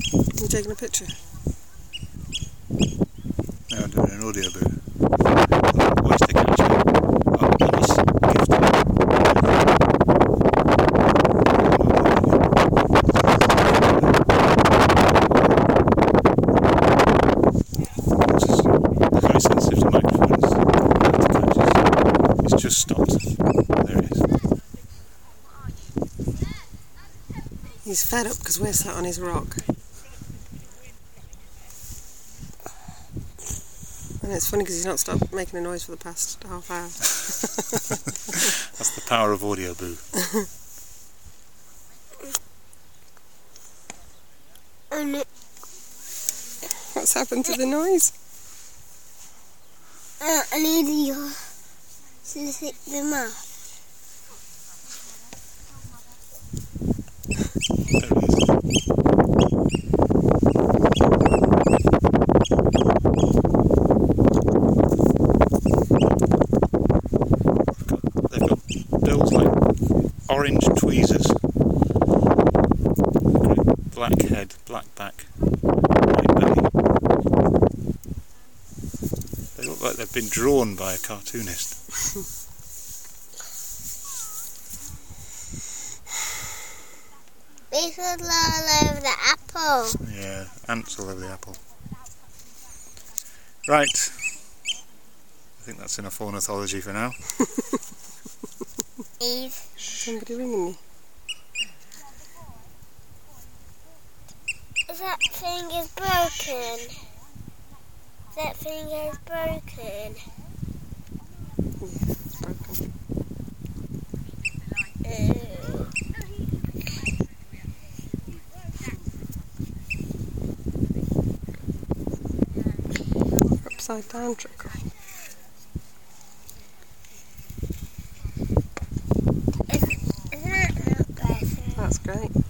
You taking a picture? No, I'm doing an audio boo. Voice to catch me. Oh, nice. Gift. They're very sensitive to microphones. It's just stopped. There it is. He's fed up because we're sat on his rock. And it's funny because he's not stopped making a noise for the past half hour. That's the power of audio boo. What's happened to the noise? I need you to stick them out. There it is. They've got bills like orange tweezers. Black head, black back, white belly. They look like they've been drawn by a cartoonist. Bees all over the apple. Yeah, ants all over the apple. Right. I think that's enough ornithology for now. Eve. Somebody ringing me. That thing is broken. That thing is broken. Yeah, it's broken. Upside down trickle. Isn't that not better? That's great.